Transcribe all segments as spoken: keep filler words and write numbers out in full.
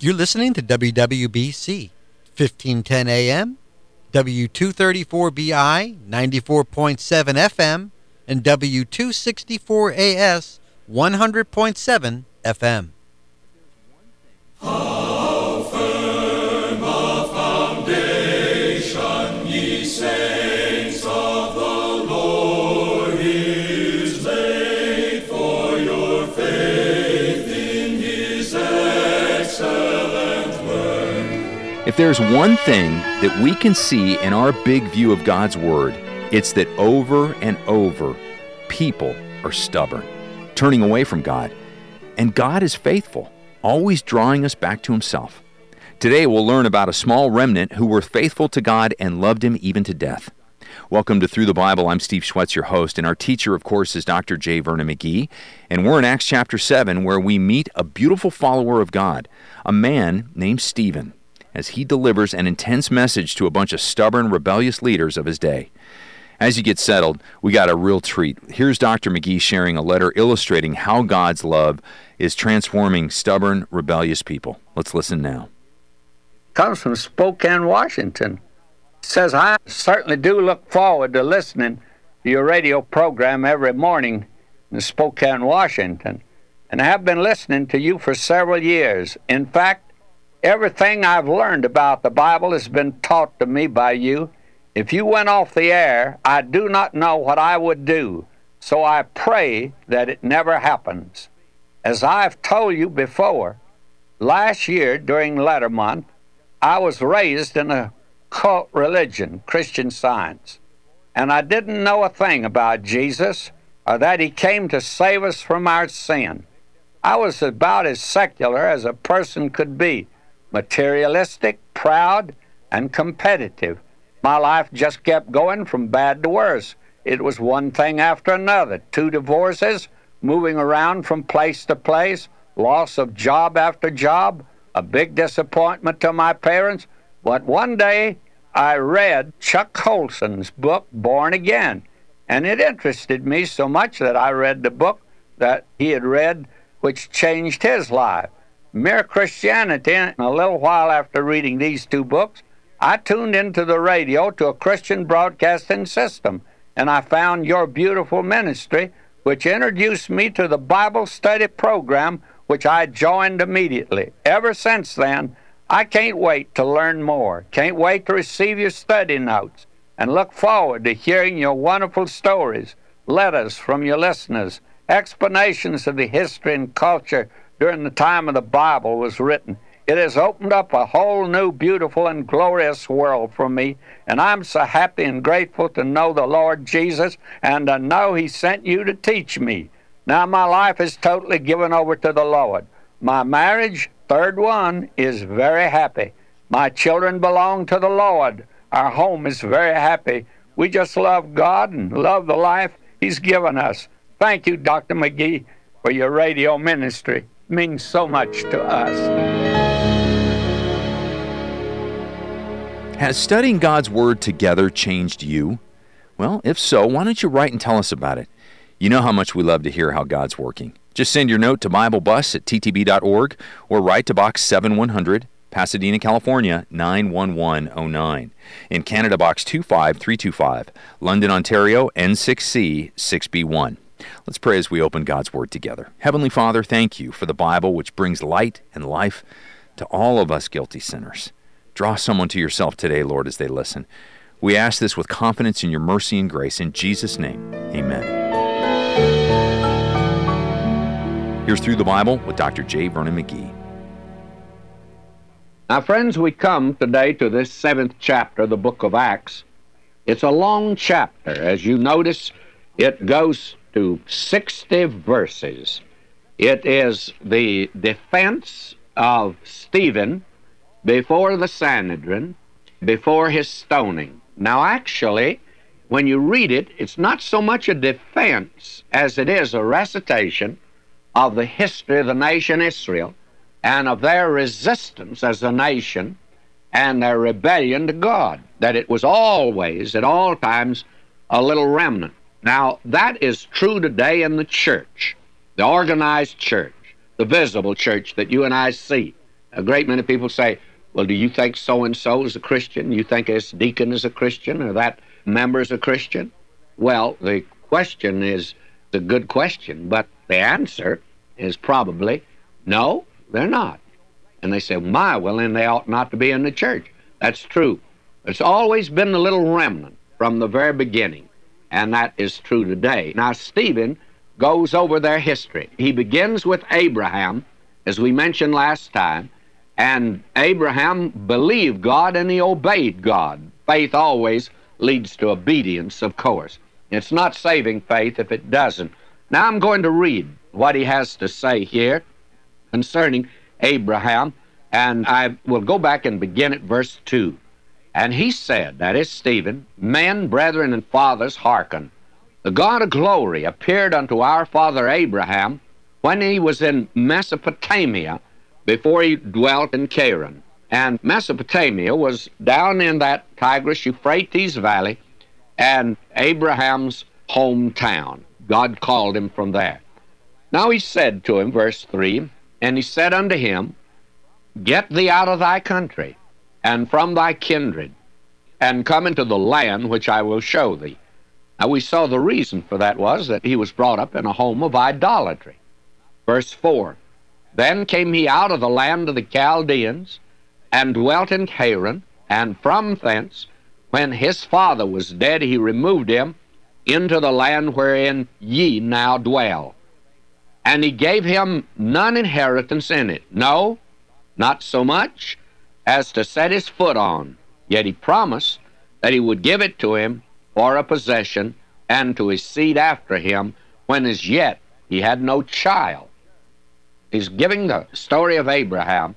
You're listening to W W B C, fifteen ten A M, W two thirty-four B I, ninety-four point seven F M, and W two sixty-four A S, one hundred point seven F M. How firm a foundation, ye saints of the Lord, is laid for your faith in his excellent word. If there's one thing that we can see in our big view of God's Word, it's that over and over, people are stubborn, turning away from God. And God is faithful, always drawing us back to himself. Today we'll learn about a small remnant who were faithful to God and loved him even to death. Welcome to Through the Bible. I'm Steve Schwetz, your host, and our teacher, of course, is Doctor J. Vernon McGee. And we're in Acts chapter seven, where we meet a beautiful follower of God, a man named Stephen, as he delivers an intense message to a bunch of stubborn, rebellious leaders of his day. As you get settled, we got a real treat. Here's Doctor McGee sharing a letter illustrating how God's love is transforming stubborn, rebellious people. Let's listen now. Comes from Spokane, Washington. It says, I certainly do look forward to listening to your radio program every morning in Spokane, Washington. And I have been listening to you for several years. In fact, everything I've learned about the Bible has been taught to me by you. If you went off the air, I do not know what I would do, so I pray that it never happens. As I've told you before, last year during letter month, I was raised in a cult religion, Christian Science, and I didn't know a thing about Jesus or that he came to save us from our sin. I was about as secular as a person could be, materialistic, proud, and competitive. My life just kept going from bad to worse. It was one thing after another. Two divorces, moving around from place to place, loss of job after job, a big disappointment to my parents. But one day, I read Chuck Colson's book, Born Again, and it interested me so much that I read the book that he had read, which changed his life. Mere Christianity, and a little while after reading these two books, I tuned into the radio to a Christian broadcasting system, and I found your beautiful ministry, which introduced me to the Bible study program, which I joined immediately. Ever since then, I can't wait to learn more, can't wait to receive your study notes, and look forward to hearing your wonderful stories, letters from your listeners, explanations of the history and culture during the time of the Bible was written. It has opened up a whole new, beautiful, and glorious world for me, and I'm so happy and grateful to know the Lord Jesus and to know he sent you to teach me. Now my life is totally given over to the Lord. My marriage, third one, is very happy. My children belong to the Lord. Our home is very happy. We just love God and love the life he's given us. Thank you, Doctor McGee, for your radio ministry. It means so much to us. Has studying God's Word together changed you? Well, if so, why don't you write and tell us about it? You know how much we love to hear how God's working. Just send your note to Bible Bus at t t b dot org or write to Box seven one hundred, Pasadena, California, nine one one oh nine. In Canada, Box two five three two five, London, Ontario, N six C six B one. Let's pray as we open God's Word together. Heavenly Father, thank you for the Bible, which brings light and life to all of us guilty sinners. Draw someone to yourself today, Lord, as they listen. We ask this with confidence in your mercy and grace. In Jesus' name, amen. Here's Through the Bible with Doctor J. Vernon McGee. Now, friends, we come today to this seventh chapter of the book of Acts. It's a long chapter. As you notice, it goes to sixty verses. It is the defense of Stephen before the Sanhedrin, before his stoning. Now, actually, when you read it, it's not so much a defense as it is a recitation of the history of the nation Israel and of their resistance as a nation and their rebellion to God, that it was always, at all times, a little remnant. Now, that is true today in the church, the organized church, the visible church that you and I see. A great many people say, well, do you think so-and-so is a Christian? You think this deacon is a Christian or that member is a Christian? Well, the question is a good question, but the answer is probably, no, they're not. And they say, my, well, then they ought not to be in the church. That's true. It's always been a little remnant from the very beginning, and that is true today. Now, Stephen goes over their history. He begins with Abraham, as we mentioned last time, and Abraham believed God and he obeyed God. Faith always leads to obedience, of course. It's not saving faith if it doesn't. Now I'm going to read what he has to say here concerning Abraham, and I will go back and begin at verse two. And he said, that is Stephen, men, brethren, and fathers, hearken. The God of glory appeared unto our father Abraham when he was in Mesopotamia, before he dwelt in Charan. And Mesopotamia was down in that Tigris-Euphrates valley, and Abraham's hometown. God called him from there. Now he said to him, verse three, and he said unto him, get thee out of thy country, and from thy kindred, and come into the land which I will show thee. Now we saw the reason for that was that he was brought up in a home of idolatry. Verse four, then came he out of the land of the Chaldeans, and dwelt in Haran, and from thence, when his father was dead, he removed him into the land wherein ye now dwell. And he gave him none inheritance in it, no, not so much as to set his foot on. Yet he promised that he would give it to him for a possession, and to his seed after him, when as yet he had no child. He's giving the story of Abraham,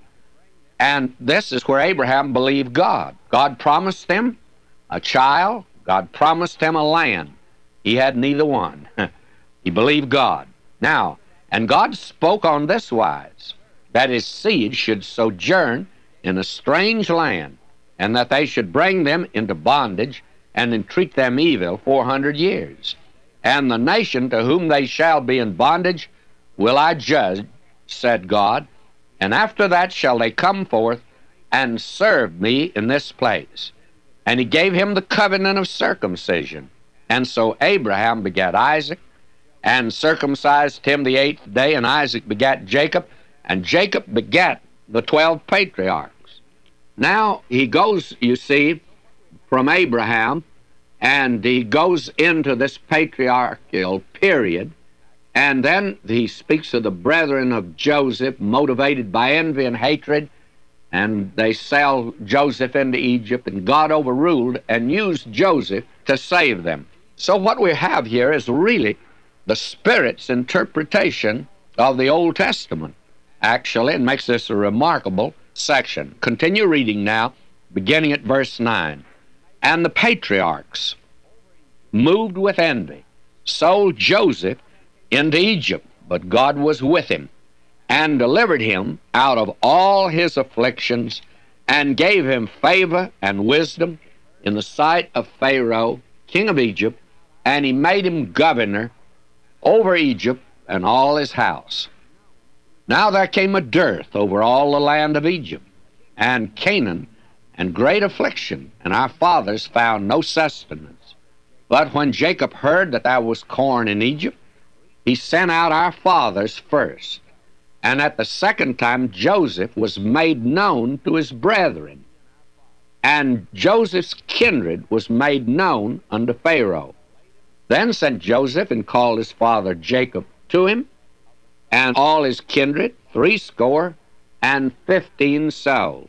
and this is where Abraham believed God. God promised him a child. God promised him a land. He had neither one. He believed God. Now, and God spoke on this wise, that his seed should sojourn in a strange land, and that they should bring them into bondage, and entreat them evil four hundred years. And the nation to whom they shall be in bondage will I judge, said God, and after that shall they come forth and serve me in this place. And he gave him the covenant of circumcision. And so Abraham begat Isaac, and circumcised him the eighth day, and Isaac begat Jacob, and Jacob begat the twelve patriarchs. Now he goes, you see, from Abraham, and he goes into this patriarchal period, and then he speaks of the brethren of Joseph, motivated by envy and hatred, and they sell Joseph into Egypt, and God overruled and used Joseph to save them. So what we have here is really the Spirit's interpretation of the Old Testament. Actually, it makes this a remarkable section. Continue reading now, beginning at verse nine. And the patriarchs, moved with envy, sold Joseph into Egypt, but God was with him, and delivered him out of all his afflictions, and gave him favor and wisdom in the sight of Pharaoh, king of Egypt, and he made him governor over Egypt and all his house. Now there came a dearth over all the land of Egypt and Canaan, and great affliction, and our fathers found no sustenance. But when Jacob heard that there was corn in Egypt, he sent out our fathers first. And at the second time Joseph was made known to his brethren, and Joseph's kindred was made known unto Pharaoh. Then sent Joseph and called his father Jacob to him, and all his kindred, threescore and fifteen souls.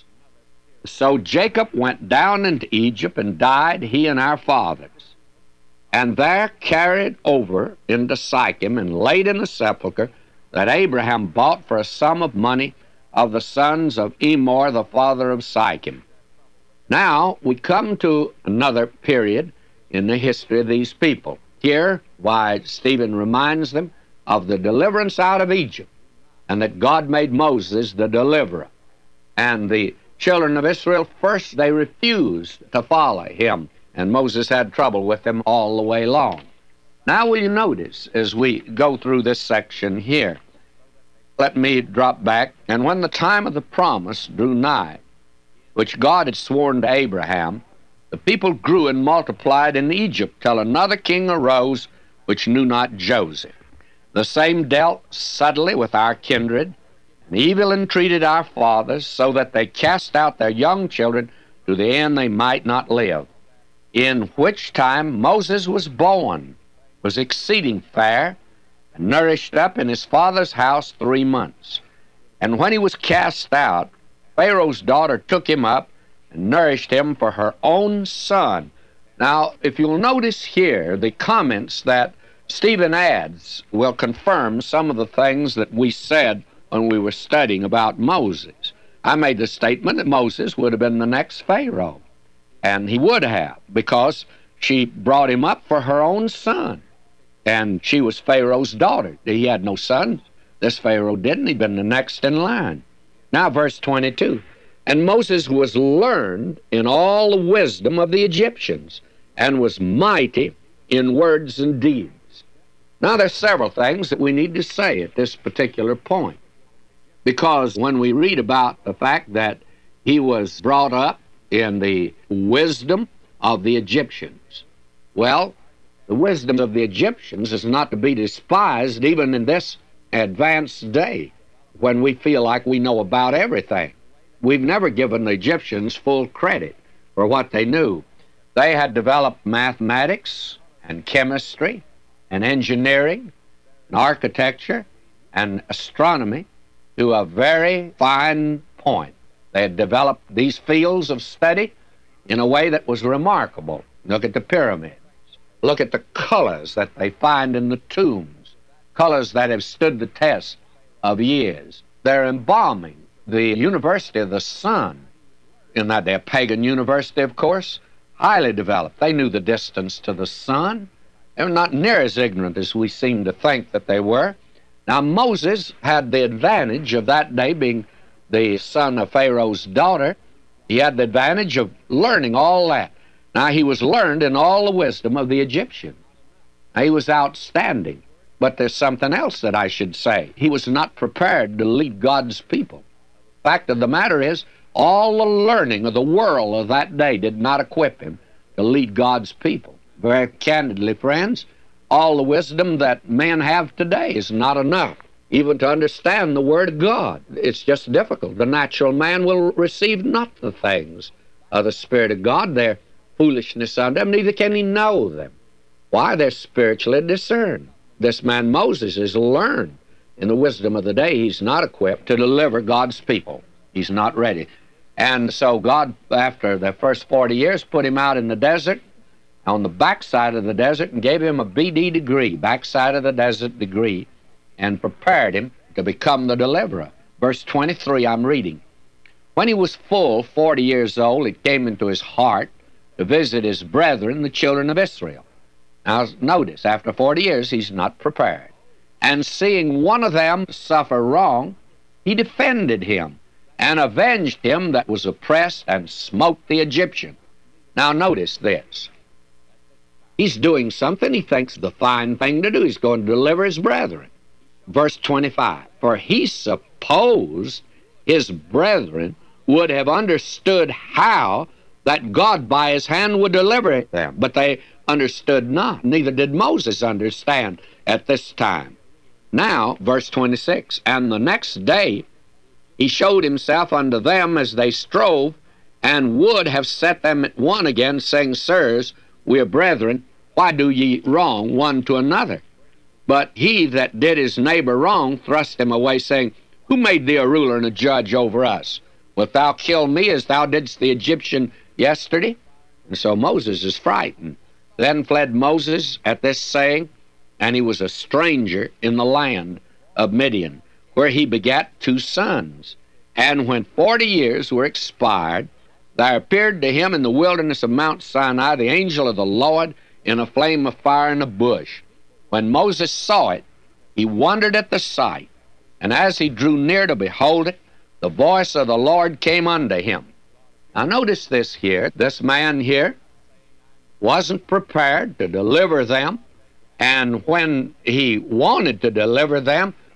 So Jacob went down into Egypt and died, he and our fathers, and there carried over into Sychem and laid in a sepulchre that Abraham bought for a sum of money of the sons of Emor, the father of Sychem. Now we come to another period in the history of these people. Here, why Stephen reminds them of the deliverance out of Egypt, and that God made Moses the deliverer. And the children of Israel, first they refused to follow him, and Moses had trouble with them all the way along. Now will you notice, as we go through this section here, Let me drop back. And when the time of the promise drew nigh, which God had sworn to Abraham, the people grew and multiplied in Egypt till another king arose which knew not Joseph. The same dealt subtly with our kindred, and evil entreated our fathers, so that they cast out their young children to the end they might not live. In which time Moses was born, was exceeding fair, and nourished up in his father's house three months. And when he was cast out, Pharaoh's daughter took him up and nourished him for her own son. Now, if you'll notice here, the comments that Stephen adds will confirm some of the things that we said when we were studying about Moses. I made the statement that Moses would have been the next Pharaoh, and he would have, because she brought him up for her own son, and she was Pharaoh's daughter. He had no son. This Pharaoh didn't. He'd been the next in line. Now, verse twenty-two. And Moses was learned in all the wisdom of the Egyptians, and was mighty in words and deeds. Now, there's several things that we need to say at this particular point, because when we read about the fact that he was brought up in the wisdom of the Egyptians, well, the wisdom of the Egyptians is not to be despised even in this advanced day when we feel like we know about everything. We've never given the Egyptians full credit for what they knew. They had developed mathematics and chemistry and engineering and architecture and astronomy to a very fine point. They had developed these fields of study in a way that was remarkable. Look at the pyramids. Look at the colors that they find in the tombs, colors that have stood the test of years. They're embalming the University of the Sun, in that their pagan university, of course, highly developed. They knew the distance to the sun. They were not near as ignorant as we seem to think that they were. Now, Moses had the advantage of that day, being the son of Pharaoh's daughter. He had the advantage of learning all that. Now, he was learned in all the wisdom of the Egyptians. Now, he was outstanding. But there's something else that I should say. He was not prepared to lead God's people. Fact of the matter is, all the learning of the world of that day did not equip him to lead God's people. Very candidly, friends, all the wisdom that men have today is not enough even to understand the Word of God. It's just difficult. The natural man will receive not the things of the Spirit of God. They're foolishness unto him, neither can he know them. Why? They're spiritually discerned. This man Moses is learned in the wisdom of the day. He's not equipped to deliver God's people. He's not ready. And so God, after the first forty years, put him out in the desert, on the backside of the desert, and gave him a B D degree, backside of the desert degree, and prepared him to become the deliverer. Verse twenty-three, I'm reading. When he was full forty years old, it came into his heart to visit his brethren, the children of Israel. Now, notice, after forty years, he's not prepared. And seeing one of them suffer wrong, he defended him, and avenged him that was oppressed, and smote the Egyptian. Now, notice this. He's doing something he thinks the fine thing to do. He's going to deliver his brethren. Verse twenty-five, for he supposed his brethren would have understood how that God by his hand would deliver them, but they understood not, neither did Moses understand at this time. Now, verse twenty-six, and the next day he showed himself unto them as they strove, and would have set them at one again, saying, Sirs, we are brethren, why do ye wrong one to another? But he that did his neighbor wrong thrust him away, saying, Who made thee a ruler and a judge over us? Wilt thou kill me as thou didst the Egyptian yesterday? And so Moses is frightened. Then fled Moses at this saying, and he was a stranger in the land of Midian, where he begat two sons. And when forty years were expired, there appeared to him in the wilderness of Mount Sinai the angel of the Lord in a flame of fire in a bush. When Moses saw it, he wondered at the sight, and as he drew near to behold it, the voice of the Lord came unto him. Now notice this here. This man here wasn't prepared to deliver them, and when he wanted to deliver them,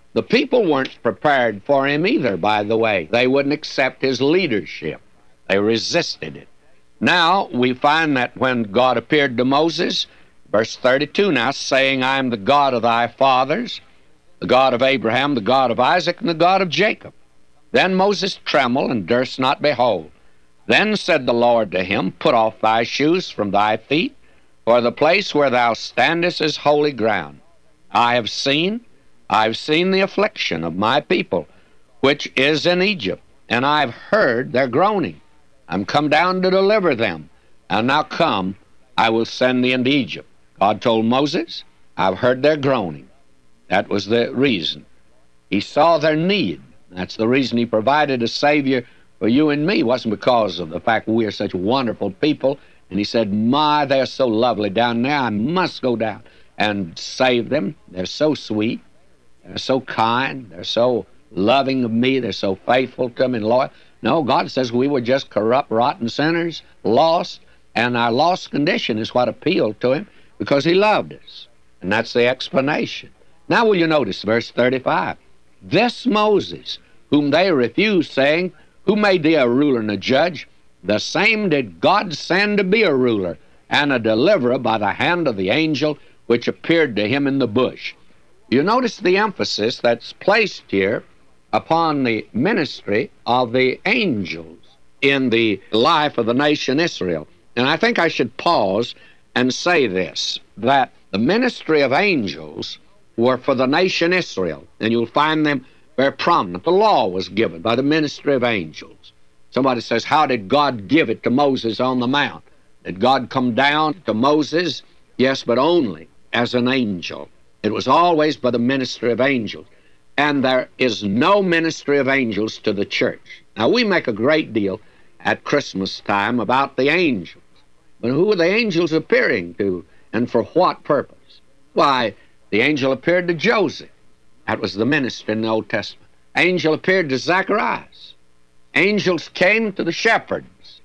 The people weren't prepared for him either, by the way. They wouldn't accept his leadership. They resisted it. Now, we find that when God appeared to Moses, verse thirty-two now, saying, I am the God of thy fathers, the God of Abraham, the God of Isaac, and the God of Jacob. Then Moses trembled and durst not behold. Then said the Lord to him, Put off thy shoes from thy feet, for the place where thou standest is holy ground. I have seen, I have seen the affliction of my people, which is in Egypt, and I have heard their groaning. I'm come down to deliver them. And now come, I will send thee into Egypt. God told Moses, I've heard their groaning. That was the reason. He saw their need. That's the reason he provided a Savior for you and me. It wasn't because of the fact we are such wonderful people. And he said, my, they're so lovely down there. I must go down and save them. They're so sweet. They're so kind. They're so loving of me. They're so faithful to me and loyal. No, God says we were just corrupt, rotten sinners, lost, and our lost condition is what appealed to him because he loved us. And that's the explanation. Now will you notice verse thirty-five. This Moses, whom they refused, saying, Who made thee a ruler and a judge? The same did God send to be a ruler and a deliverer by the hand of the angel which appeared to him in the bush. You notice the emphasis that's placed here upon the ministry of the angels in the life of the nation Israel. And I think I should pause and say this, that the ministry of angels were for the nation Israel, and you'll find them very prominent. The law was given by the ministry of angels. Somebody says, how did God give it to Moses on the mount? Did God come down to Moses? Yes, but only as an angel. It was always by the ministry of angels. And there is no ministry of angels to the church. Now, we make a great deal at Christmas time about the angels. But who are the angels appearing to, and for what purpose? Why, the angel appeared to Joseph. That was the ministry in the Old Testament. Angel appeared to Zacharias. Angels came to the shepherds.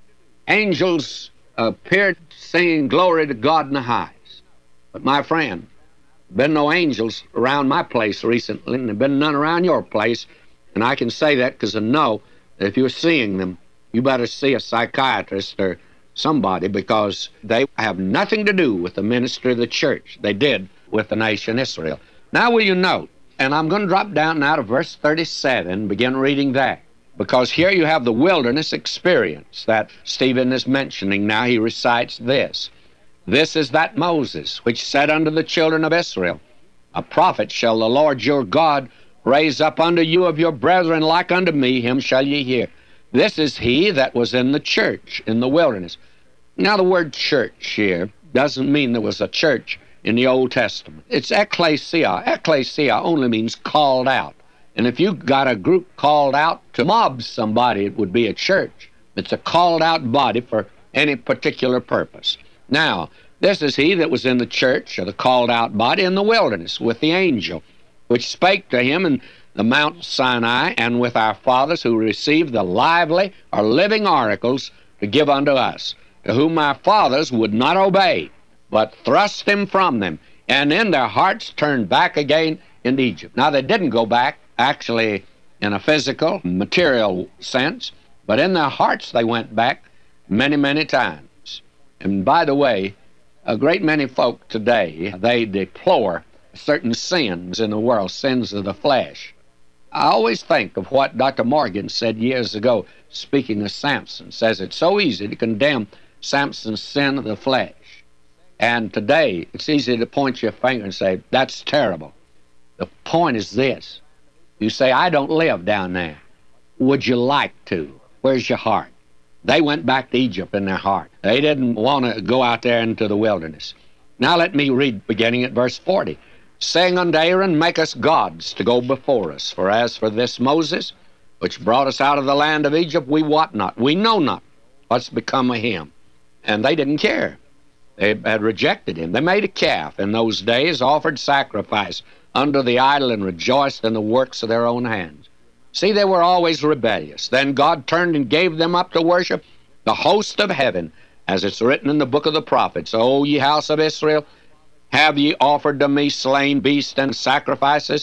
Angels appeared singing glory to God in the highest. But my friend, been no angels around my place recently, and there been none around your place, and I can say that because I know that if you're seeing them, you better see a psychiatrist or somebody, because they have nothing to do with the ministry of the church. They did with the nation Israel. Now will you note, and I'm going to drop down now to verse thirty-seven, begin reading that, because here you have the wilderness experience that Stephen is mentioning. Now he recites this. This is that Moses, which said unto the children of Israel, A prophet shall the Lord your God raise up unto you of your brethren like unto me, him shall ye hear. This is he that was in the church in the wilderness. Now the word church here doesn't mean there was a church in the Old Testament. It's ecclesia. Ecclesia only means called out. And if you got a group called out to mob somebody, it would be a church. It's a called out body for any particular purpose. Now, this is he that was in the church, or the called out body, in the wilderness with the angel, which spake to him in the Mount Sinai, and with our fathers who received the lively or living oracles to give unto us, to whom our fathers would not obey, but thrust him from them, and in their hearts turned back again into Egypt. Now, they didn't go back, actually, in a physical, material sense, but in their hearts they went back many, many times. And by the way, a great many folk today, they deplore certain sins in the world, sins of the flesh. I always think of what Doctor Morgan said years ago, speaking of Samson, says it's so easy to condemn Samson's sin of the flesh. And today, it's easy to point your finger and say, that's terrible. The point is this. You say, I don't live down there. Would you like to? Where's your heart? They went back to Egypt in their heart. They didn't want to go out there into the wilderness. Now let me read beginning at verse forty. Saying unto Aaron, Make us gods to go before us. For as for this Moses, which brought us out of the land of Egypt, we wot not, we know not what's become of him. And they didn't care. They had rejected him. They made a calf in those days, offered sacrifice unto the idol, and rejoiced in the works of their own hands. See, they were always rebellious. Then God turned and gave them up to worship the host of heaven, as it's written in the book of the prophets. O ye house of Israel, have ye offered to me slain beasts and sacrifices?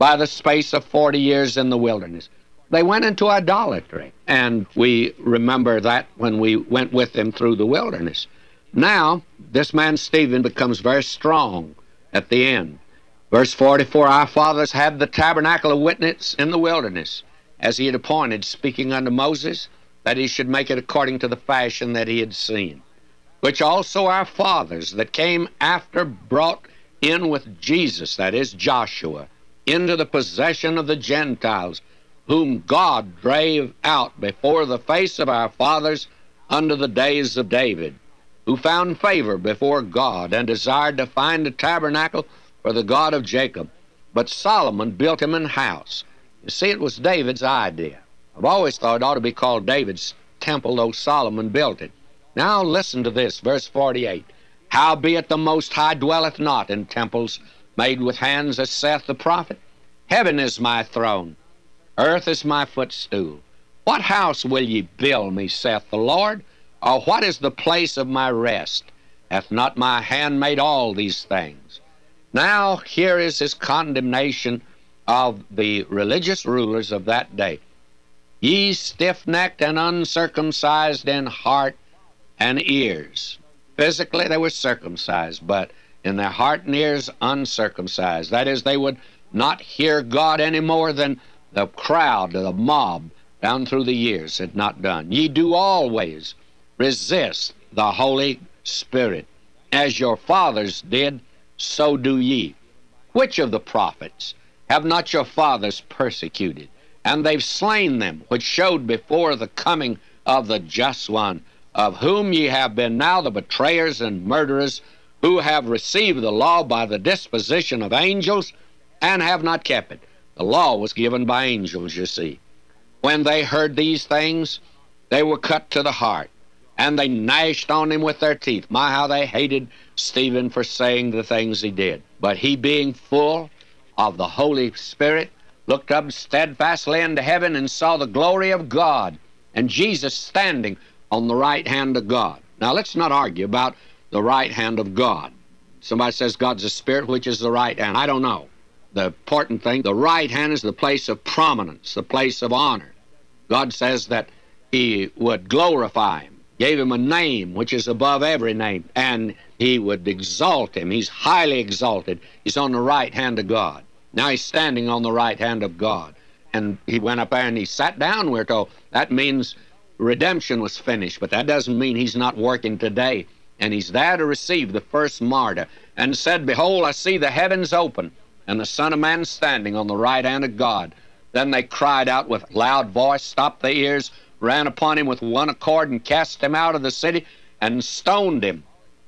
by the space of forty years in the wilderness. They went into idolatry, and we remember that when we went with them through the wilderness. Now, this man Stephen becomes very strong at the end. Verse forty-four, our fathers had the tabernacle of witness in the wilderness, as he had appointed, speaking unto Moses, that he should make it according to the fashion that he had seen, which also our fathers that came after brought in with Jesus, that is Joshua, into the possession of the Gentiles, whom God drave out before the face of our fathers unto the days of David, who found favor before God and desired to find a tabernacle for the God of Jacob. But Solomon built him an house. You see, it was David's idea. I've always thought it ought to be called David's temple, though Solomon built it. Now listen to this, verse forty-eight. Howbeit the Most High dwelleth not in temples made with hands, as saith the prophet. Heaven is my throne, earth is my footstool. What house will ye build me, saith the Lord? Or what is the place of my rest? Hath not my hand made all these things? Now here is his condemnation of the religious rulers of that day. Ye stiff-necked and uncircumcised in heart and ears. Physically they were circumcised, but in their heart and ears uncircumcised. That is, they would not hear God any more than the crowd, the mob, down through the years had not done. Ye do always resist the Holy Spirit. As your fathers did, so do ye. Which of the prophets have not your fathers persecuted? And they've slain them, which showed before the coming of the just one, of whom ye have been now the betrayers and murderers, who have received the law by the disposition of angels, and have not kept it. The law was given by angels, you see. When they heard these things, they were cut to the heart, and they gnashed on him with their teeth. My, how they hated Stephen for saying the things he did. But he, being full of the Holy Spirit, looked up steadfastly into heaven and saw the glory of God, and Jesus standing on the right hand of God. Now, let's not argue about the right hand of God. Somebody says God's a spirit, which is the right hand. I don't know. The important thing, the right hand is the place of prominence, the place of honor. God says that he would glorify him, gave him a name which is above every name, and he would exalt him. He's highly exalted. He's on the right hand of God. Now he's standing on the right hand of God. And he went up there and he sat down, we're told. That means redemption was finished, but that doesn't mean he's not working today. And he's there to receive the first martyr, and said, Behold, I see the heavens open, and the Son of Man standing on the right hand of God. Then they cried out with loud voice, stopped their ears, ran upon him with one accord, and cast him out of the city, and stoned him.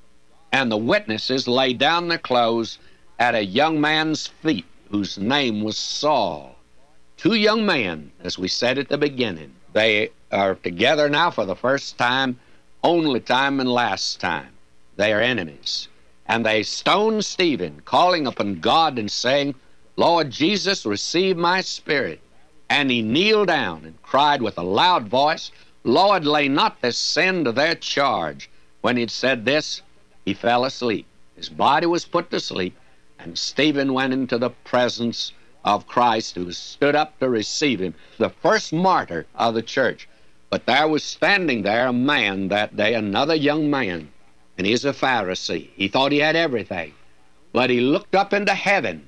And the witnesses laid down their clothes at a young man's feet, whose name was Saul. Two young men, as we said at the beginning. They are together now for the first time, only time and last time. They are enemies. And they stoned Stephen, calling upon God and saying, Lord Jesus, receive my spirit. And he kneeled down and cried with a loud voice, Lord, lay not this sin to their charge. When he'd said this, he fell asleep. His body was put to sleep, and Stephen went into the presence of Christ, who stood up to receive him, the first martyr of the church. But there was standing there a man that day, another young man, and he's a Pharisee. He thought he had everything, but he looked up into heaven.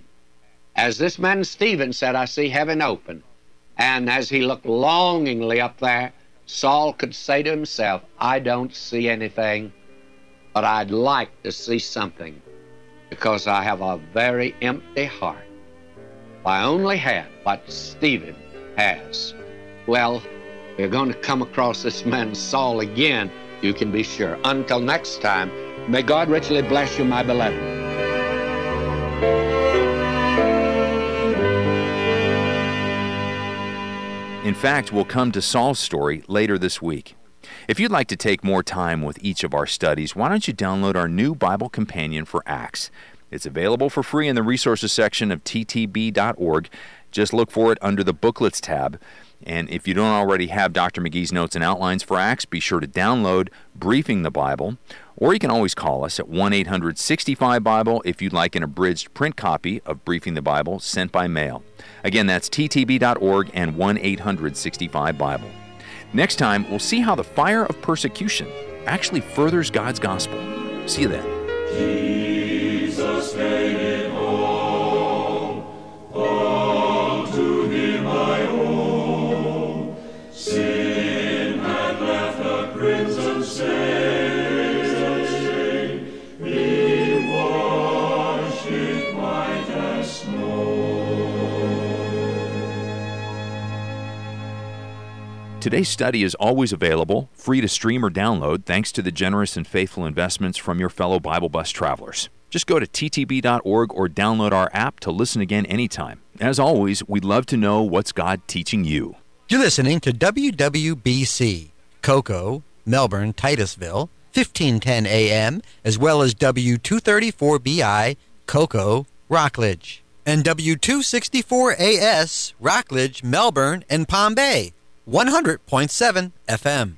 As this man Stephen said, I see heaven open. And as he looked longingly up there, Saul could say to himself, I don't see anything, but I'd like to see something, because I have a very empty heart. If I only had what Stephen has. Well, we're going to come across this man Saul again, you can be sure. Until next time, may God richly bless you, my beloved. In fact, we'll come to Saul's story later this week. If you'd like to take more time with each of our studies, why don't you download our new Bible Companion for Acts? It's available for free in the resources section of T T B dot org. Just look for it under the Booklets tab. And if you don't already have Doctor McGee's Notes and Outlines for Acts, be sure to download Briefing the Bible, or you can always call us at one eight hundred sixty-five Bible if you'd like an abridged print copy of Briefing the Bible sent by mail. Again, that's T T B dot org and one eight hundred sixty-five Bible. Next time, we'll see how the fire of persecution actually furthers God's gospel. See you then. Jesus made it home, all to him I owe. Sin had left a crimson stain, he washed it white as snow. Today's study is always available, free to stream or download, thanks to the generous and faithful investments from your fellow Bible Bus travelers. Just go to T T B dot org or download our app to listen again anytime. As always, we'd love to know what's God teaching you. You're listening to W W B C, Cocoa, Melbourne, Titusville, fifteen ten A M, as well as W two thirty-four B I, Cocoa, Rockledge, and W two sixty-four A S, Rockledge, Melbourne, and Palm Bay, one hundred point seven F M.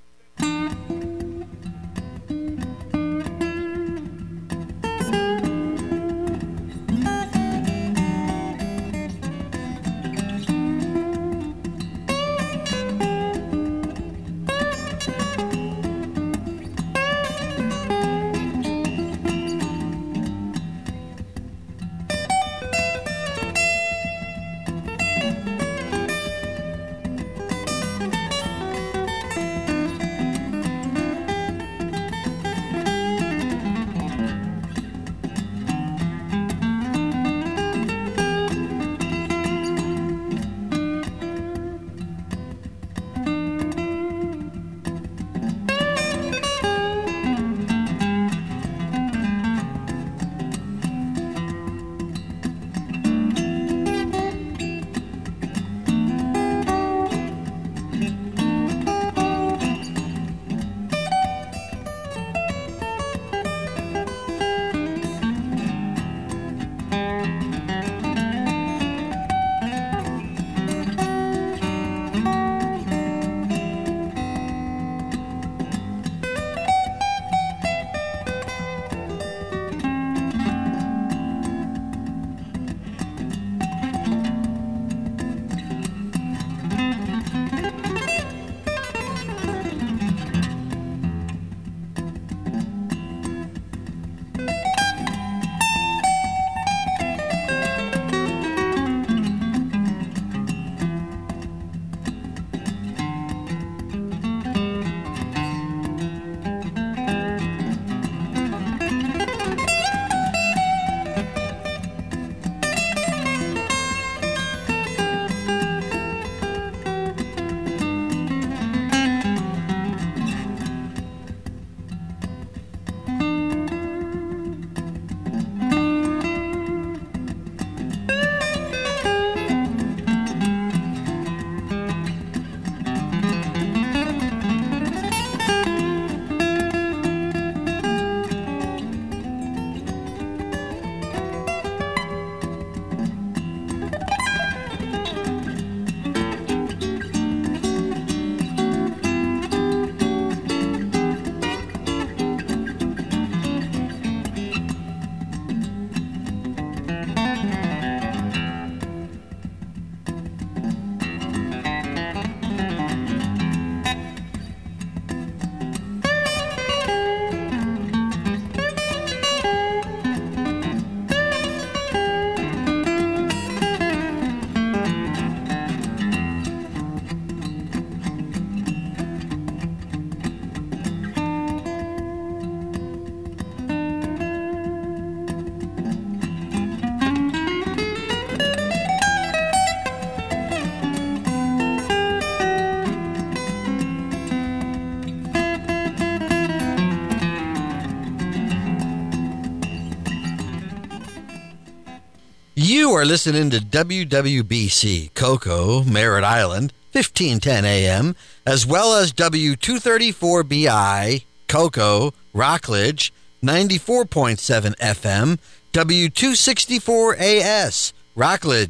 You are listening to W W B C, Cocoa, Merritt Island, fifteen ten A M, as well as W two thirty-four B I, Cocoa, Rockledge, ninety-four point seven F M, W two sixty-four A S, Rockledge,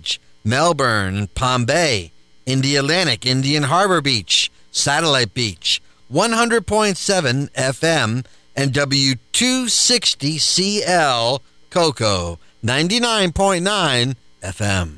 Melbourne, Palm Bay, Indialantic, Indian Harbor Beach, Satellite Beach, one hundred point seven F M, and W two sixty C L, Cocoa, ninety-nine point nine F M.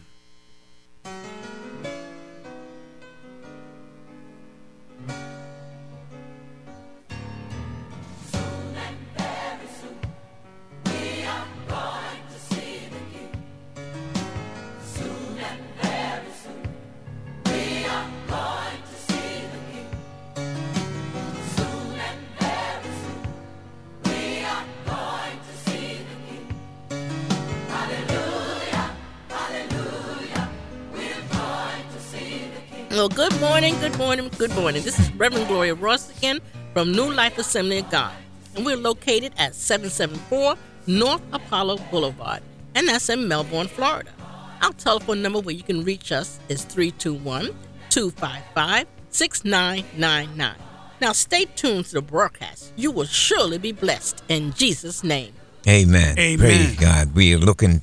Well, good morning, good morning, good morning. This is Reverend Gloria Ross again from New Life Assembly of God. And we're located at seven seventy-four North Apollo Boulevard, and that's in Melbourne, Florida. Our telephone number where you can reach us is three two one, two five five, six nine nine nine. Now, stay tuned to the broadcast. You will surely be blessed in Jesus' name. Amen. Amen. Praise God. We are looking,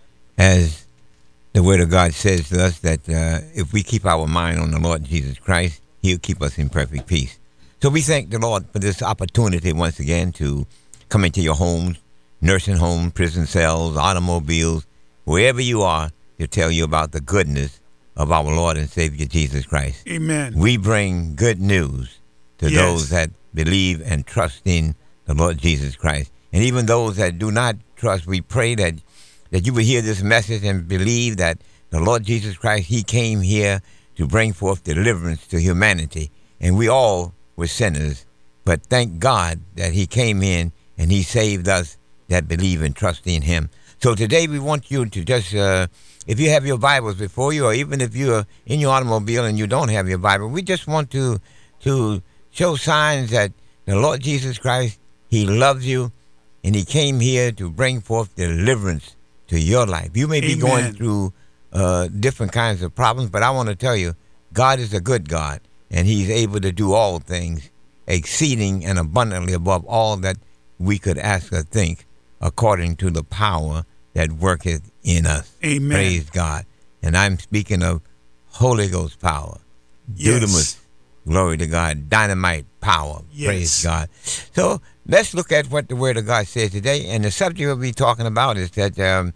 as the Word of God says to us, that uh, if we keep our mind on the Lord Jesus Christ, He'll keep us in perfect peace. So we thank the Lord for this opportunity once again to come into your homes, nursing homes, prison cells, automobiles, wherever you are, to tell you about the goodness of our Lord and Savior Jesus Christ. Amen. We bring good news to Yes. those that believe and trust in the Lord Jesus Christ. And even those that do not trust, we pray that that you will hear this message and believe that the Lord Jesus Christ, He came here to bring forth deliverance to humanity. And we all were sinners, but thank God that He came in and He saved us that believe and trust in Him. So today we want you to just, uh, if you have your Bibles before you, or even if you're in your automobile and you don't have your Bible, we just want to to show signs that the Lord Jesus Christ, He loves you, and He came here to bring forth deliverance to your life. You may be Amen. going through uh, different kinds of problems, but I want to tell you, God is a good God, and He's able to do all things, exceeding and abundantly above all that we could ask or think, according to the power that worketh in us. Amen. Praise God. And I'm speaking of Holy Ghost power, Yes. dunamis, glory to God, dynamite power. Yes. Praise God. So let's look at what the Word of God says today. And the subject we'll be talking about is that um,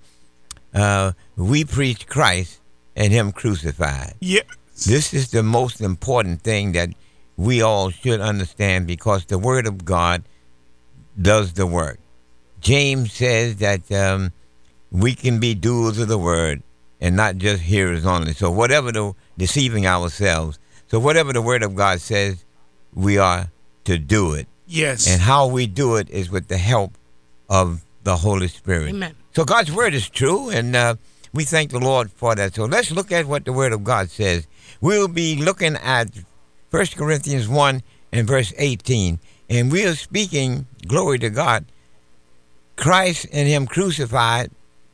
uh, we preach Christ and Him crucified. Yes. This is the most important thing that we all should understand, because the Word of God does the work. James says that um, we can be doers of the Word and not just hearers only. So whatever the deceiving ourselves. So whatever the Word of God says, we are to do it. Yes. And how we do it is with the help of the Holy Spirit. Amen. So God's Word is true, and uh, we thank the Lord for that. So let's look at what the Word of God says. We'll be looking at First Corinthians one and verse eighteen, and we are speaking, glory to God, Christ and Him crucified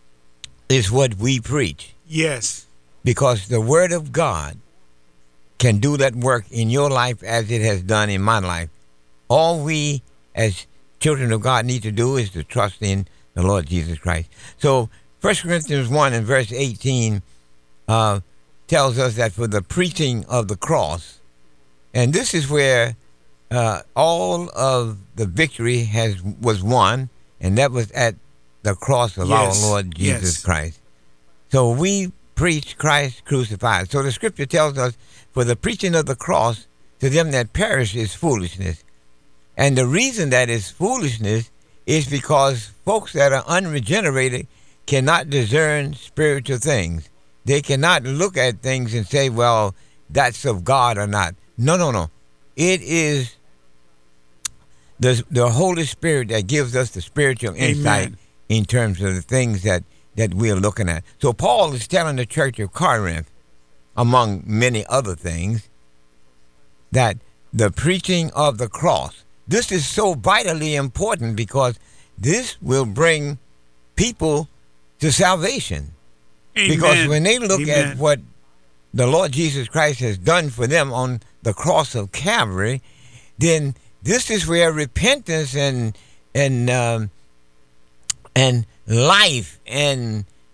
is what we preach, Yes. because the Word of God can do that work in your life as it has done in my life. All we as children of God need to do is to trust in the Lord Jesus Christ. So First Corinthians one and verse eighteen uh, tells us that for the preaching of the cross, and this is where uh, all of the victory has was won, and that was at the cross of Yes. our Lord Jesus Yes. Christ. So we preach Christ crucified. So the scripture tells us, for the preaching of the cross to them that perish is foolishness. And the reason that is foolishness is because folks that are unregenerated cannot discern spiritual things. They cannot look at things and say, well, that's of God or not. No, no, no. It is the the Holy Spirit that gives us the spiritual insight Amen. in terms of the things that, that we're looking at. So Paul is telling the church of Corinth, among many other things, that the preaching of the cross, this is so vitally important, because this will bring people to salvation. Amen. Because when they look Amen. at what the Lord Jesus Christ has done for them on the cross of Calvary, then this is where repentance and and um, and life and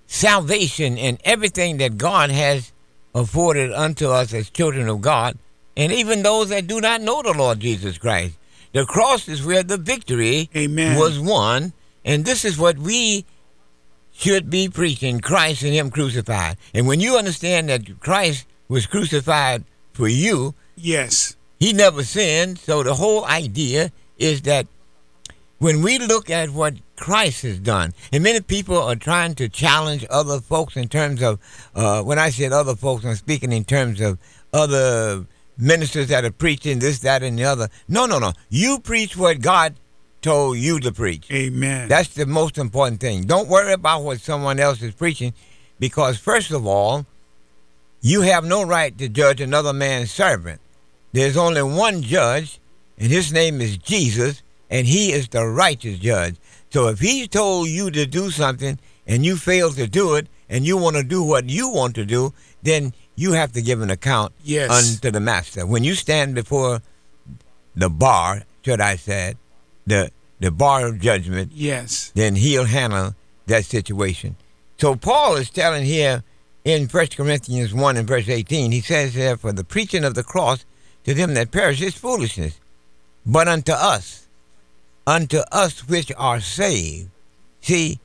salvation and everything that God has afforded unto us as children of God, and even those that do not know the Lord Jesus Christ. The cross is where the victory Amen. was won, and this is what we should be preaching, Christ and Him crucified. And when you understand that Christ was crucified for you, Yes. He never sinned, so the whole idea is that when we look at what Christ has done, and many people are trying to challenge other folks in terms of, uh, when I said other folks, I'm speaking in terms of other ministers that are preaching this, that, and the other. No, no, no. You preach what God told you to preach. Amen. That's the most important thing. Don't worry about what someone else is preaching, because first of all, you have no right to judge another man's servant. There's only one judge, and His name is Jesus, and He is the righteous judge. So if He told you to do something and you fail to do it, and you want to do what you want to do, then you have to give an account Yes. unto the master. When you stand before the bar, should I say, the the bar of judgment, Yes. then He'll handle that situation. So Paul is telling here in First Corinthians one and verse eighteen, he says there, for the preaching of the cross to them that perish is foolishness, but unto us, unto us which are saved. See,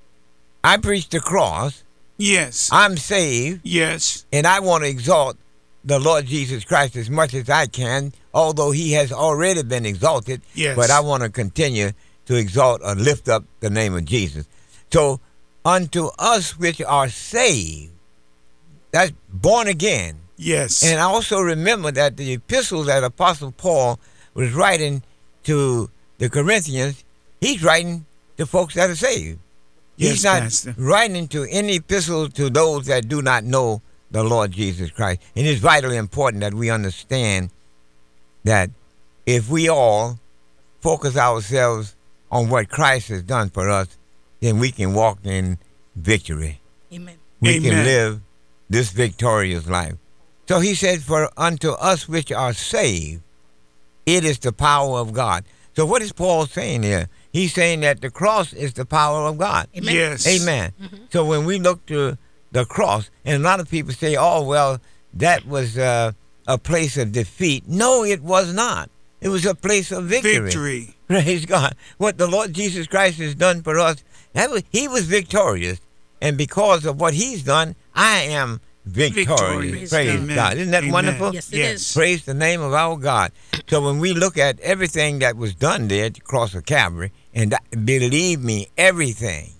I preach the cross, Yes. I'm saved, Yes. and I want to exalt the Lord Jesus Christ as much as I can, although He has already been exalted. Yes. But I want to continue to exalt or lift up the name of Jesus. So, unto us which are saved, that's born again. Yes. And I also remember that the epistles that Apostle Paul was writing to the Corinthians, he's writing to folks that are saved. Yes, He's not Pastor. writing to any epistle to those that do not know the Lord Jesus Christ. And it's vitally important that we understand that if we all focus ourselves on what Christ has done for us, then we can walk in victory. Amen. We Amen. can live this victorious life. So he said, for unto us which are saved, it is the power of God. So what is Paul saying here? He's saying that the cross is the power of God. Amen. Yes. Amen. So when we look to the cross, and a lot of people say, oh, well, that was uh, a place of defeat. No, it was not. It was a place of victory. Victory. Praise God. What the Lord Jesus Christ has done for us, that was, He was victorious. And because of what He's done, I am victorious. Victorious. Praise Amen. God. Isn't that Amen. wonderful? Yes, it Yes. is. Praise the name of our God. So when we look at everything that was done there at the cross of Calvary, and that, believe me, everything,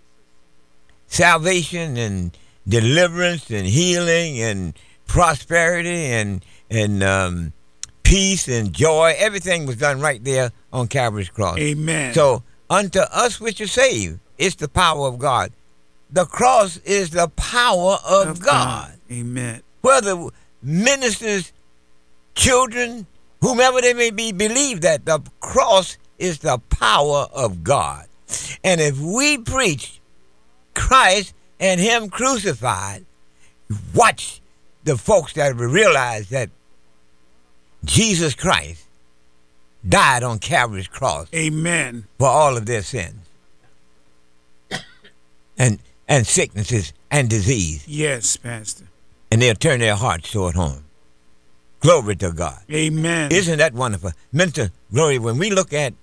salvation and deliverance and healing and prosperity and and um, peace and joy, everything was done right there on Calvary's cross. Amen. So unto us which are saved, it's the power of God. The cross is the power of, God. Amen. Whether ministers, children, whomever they may be, believe that the cross is the power of God. And if we preach Christ and Him crucified, watch the folks that will realize that Jesus Christ died on Calvary's cross Amen. for all of their sins and and sicknesses and disease. Yes, Pastor. And they'll turn their hearts toward home. Glory to God. Amen. Isn't that wonderful? Minister Glory, when we look at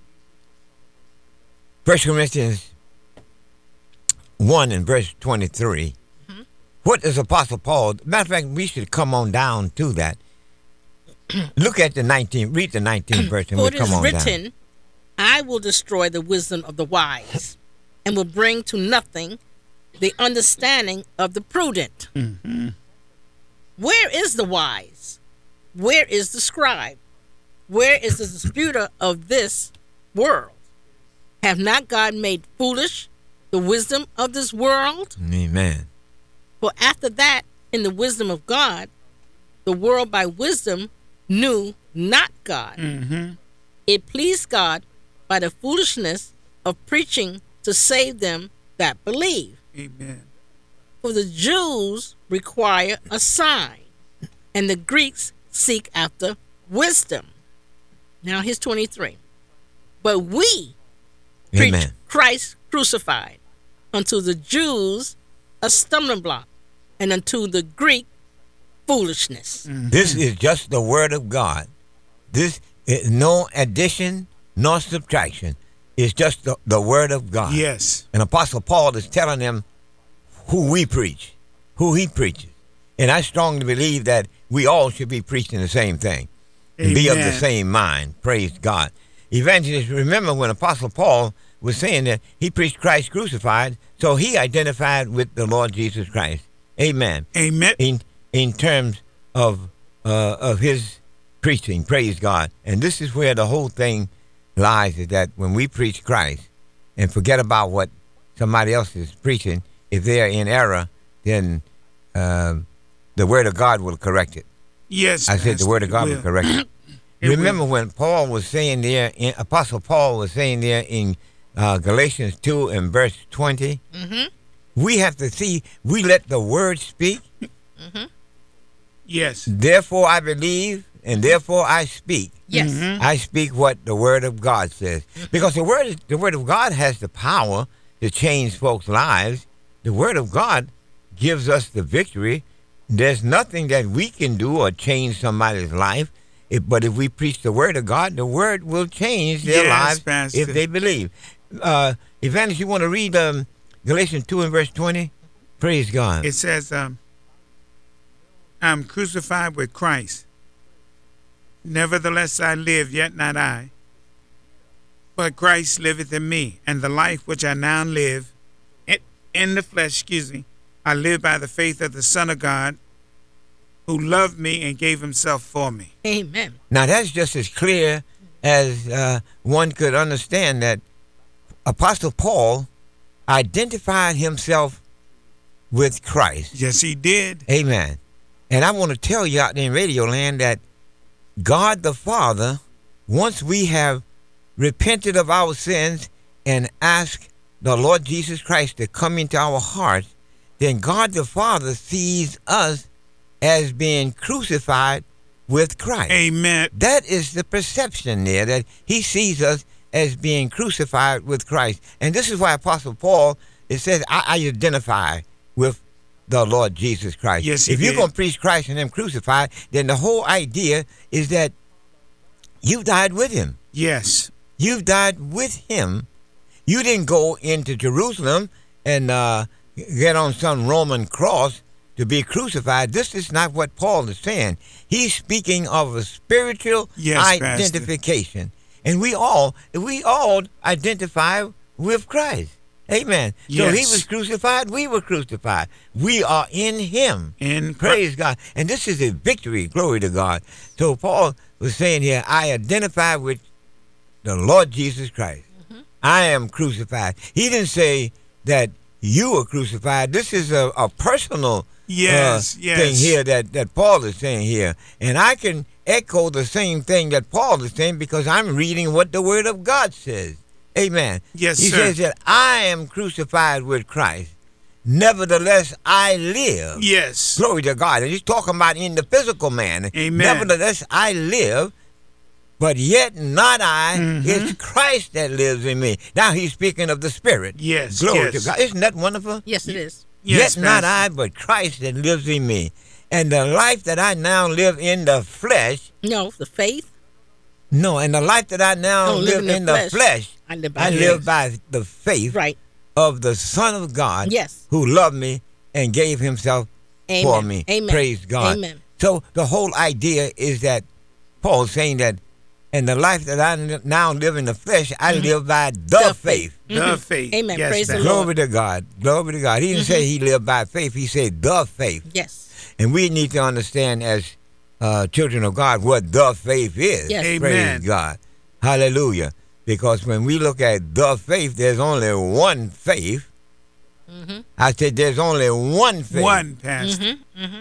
First Corinthians one and verse twenty-three, mm-hmm. What does Apostle Paul, matter of fact, we should come on down to that. Look at the nineteenth, read the nineteenth verse and For we'll it is come on written, down. I will destroy the wisdom of the wise, and will bring to nothing the understanding of the prudent. Mm-hmm. Where is the wise? Where is the scribe? Where is the disputer of this world? Have not God made foolish the wisdom of this world? Amen. For after that, in the wisdom of God, the world by wisdom knew not God. Mm-hmm. It pleased God by the foolishness of preaching to save them that believe. Amen. For the Jews require a sign, and the Greeks seek after wisdom. Now here's twenty-three. But we preach Amen. Christ crucified, unto the Jews a stumbling block, and unto the Greek, foolishness. This is just the word of God. This is no addition nor subtraction. It's just the, the word of God. Yes. And Apostle Paul is telling them who we preach, who he preaches. And I strongly believe that we all should be preaching the same thing and be of the Amen. same mind. Praise God. Evangelists, remember when Apostle Paul was saying that he preached Christ crucified, so he identified with the Lord Jesus Christ. Amen. Amen. In in terms of uh, of his preaching, praise God. And this is where the whole thing lies, is that when we preach Christ and forget about what somebody else is preaching, if they are in error, then uh, the word of God will correct it. Yes. I said the Pastor, word of God it will correct it. It Remember will. when Paul was saying there, in, Apostle Paul was saying there in uh, Galatians two and verse twenty, Mm-hmm. we have to see, we let the word speak. Yes. Therefore I believe, and therefore I speak. Yes. Mhm. I speak what the word of God says, because the word is, the word of God has the power to change folks' lives. The word of God gives us the victory. There's nothing that we can do or change somebody's life. If, but if we preach the word of God, the word will change their Yes, lives Pastor. if they believe. Uh, Evangelist, you want to read um, Galatians two and verse twenty? Praise God. It says, um, I'm crucified with Christ. Nevertheless I live, yet not I. But Christ liveth in me, and the life which I now live in, in the flesh, excuse me, I live by the faith of the Son of God, who loved me and gave himself for me. Amen. Now that's just as clear as uh, one could understand that Apostle Paul identified himself with Christ. Yes, he did. Amen. And I want to tell you out there in Radio Land that God the Father, once we have repented of our sins and asked the Lord Jesus Christ to come into our hearts, then God the Father sees us as being crucified with Christ. Amen. That is the perception there, that he sees us as being crucified with Christ. And this is why Apostle Paul, it says, I, I identify with the Lord Jesus Christ. Yes, he if you're did. going to preach Christ and him crucified, then the whole idea is that you died with him. Yes. You've died with him. You didn't go into Jerusalem and uh, get on some Roman cross to be crucified. This is not what Paul is saying. He's speaking of a spiritual Yes, Pastor. identification. And we all, we all identify with Christ. Amen. So he Yes. was crucified, we were crucified. We are in him. In Praise God. And this is a victory. Glory to God. So Paul was saying here, I identify with the Lord Jesus Christ. I am crucified. He didn't say that you were crucified. This is a, a personal Yes, uh, yes. thing here that, that Paul is saying here. And I can echo the same thing that Paul is saying because I'm reading what the Word of God says. Amen. Yes, he sir. says that I am crucified with Christ. Nevertheless, I live. Yes. Glory to God. And he's talking about in the physical man. Amen. Nevertheless, I live, but yet not I. Mm-hmm. It's Christ that lives in me. Now he's speaking of the Spirit. Yes, Glory yes. to God. Isn't that wonderful? Yes, it is. Yes, yet not Pastor. I, but Christ that lives in me. And the life that I now live in the flesh, No, the faith. no, and the life that I now No, live in the flesh, I live by I faith. live by the faith Right. of the Son of God, Yes. who loved me and gave himself Amen. for me. Amen. Praise God. Amen. So the whole idea is that Paul's saying that, and the life that I n- now live in the flesh, I live by the, The faith. faith. The faith. Amen. Yes, Praise the Pastor. Lord. Glory to God. Glory to God. He didn't say he lived by faith. He said the faith. Yes. And we need to understand as uh, children of God what the faith is. Yes. Praise Amen. God. Hallelujah. Because when we look at the faith, there's only one faith. Mm-hmm. I said there's only one faith. One, Pastor. Mm-hmm. Mm-hmm.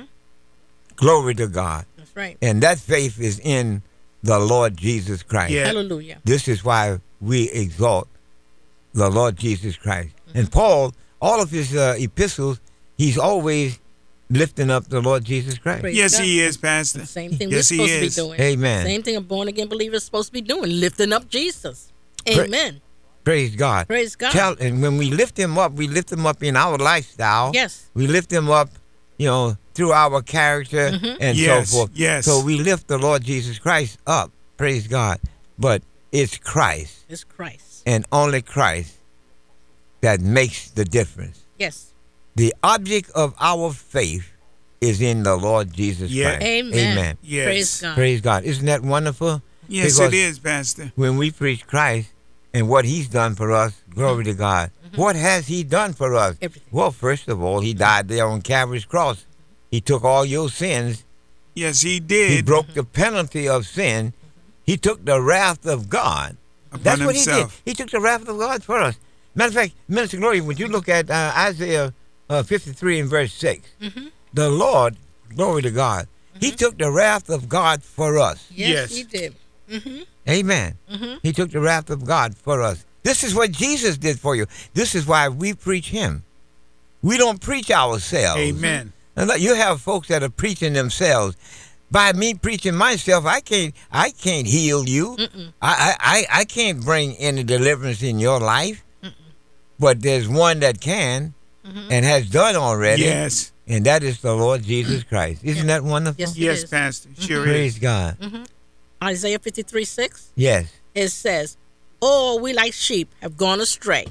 Glory to God. That's right. And that faith is in the Lord Jesus Christ. Yeah. Hallelujah. This is why we exalt the Lord Jesus Christ. And Paul, all of his uh, epistles, he's always lifting up the Lord Jesus Christ. Praise Yes, God. he is, Pastor. The same thing Yes, we're he supposed is. to be doing. Amen. Same thing a born again believer is supposed to be doing, lifting up Jesus. Pra- Amen. Praise God. Praise God. Tell, and when we lift him up, we lift him up in our lifestyle. Yes. We lift him up, you know, through our character Mm-hmm. and Yes, so forth. yes. So we lift the Lord Jesus Christ up. Praise God. But it's Christ It's Christ. and only Christ that makes the difference. Yes. The object of our faith is in the Lord Jesus Yeah. Christ. Amen. Amen. Yes. Praise God. Praise God. Isn't that wonderful? Yes, Because it is, Pastor. when we preach Christ and what he's done for us, glory to God. What has he done for us? Everything. Well, first of all, he died there on Calvary's cross. He took all your sins. Yes, he He did. broke the penalty of sin. He took the wrath of God. Upon That's what himself. he did. He took the wrath of God for us. Matter of fact, Minister Glory, would you look at uh, Isaiah uh, fifty-three and verse six? Mm-hmm. The Lord, glory to God, he took the wrath of God for us. Yes, Yes. he did. Mm-hmm. Amen. Mhm. He took the wrath of God for us. This is what Jesus did for you. This is why we preach him. We don't preach ourselves. Amen. And look, you have folks that are preaching themselves. By me preaching myself, I can't I can't heal you. I, I, I, I can't bring any deliverance in your life. But there's one that can and has done already. Yes. And that is the Lord Jesus Christ. Isn't that wonderful? Yes. It Yes, is. Pastor. Sure Praise is. God. Isaiah fifty-three six. Yes. It says, "All we like sheep have gone astray.